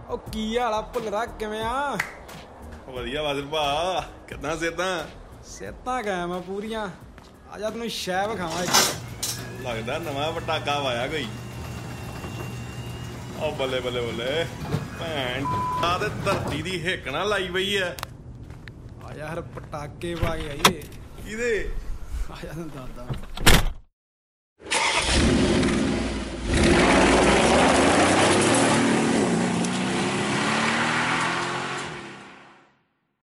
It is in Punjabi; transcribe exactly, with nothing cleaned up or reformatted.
ਉਹ ਕੀ ਹਾਲ ਆ ਭੁੱਲਰਾ, ਕਿਵੇਂ ਆ? ਵਧੀਆ ਬਾਦਲ ਭਾ, ਕਿੱਦਾਂ ਸਿਹਤਾਂ? ਸਿਹਤਾਂ ਕਾਇਮ ਆ ਪੂਰੀਆਂ। ਆ ਜਾ ਤੈਨੂੰ ਸ਼ੈ ਵਿਖਾਵਾਂ ਇੱਕ। ਲੱਗਦਾ ਨਵਾਂ ਪਟਾਕਾ ਵਾਇਆ ਕੋਈ। ਉਹ ਬੱਲੇ ਬੱਲੇ ਬੱਲੇ, ਭੈਣ ਆ ਤੇ ਧਰਤੀ ਦੀ ਹਿੱਕ ਨਾ ਲਾਈ ਪਈ ਐ। ਆ ਜਾ ਹਰ ਪਟਾਕੇ ਪਾ ਕੇ ਆਈਏ। ਕਿਹਦੇ? ਆ ਜਾ ਤੈਨੂੰ ਦੱਸਦਾ।